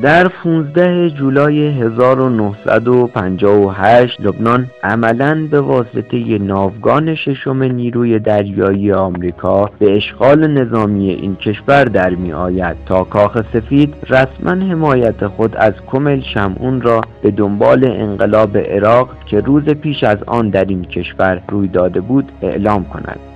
در 15 جولای 1958 لبنان عملاً به واسطه ناوگان ششم نیروی دریایی آمریکا به اشغال نظامی این کشور در می آید تا کاخ سفید رسما حمایت خود از کمیل شمعون را به دنبال انقلاب عراق که روز پیش از آن در این کشور روی داده بود اعلام کند.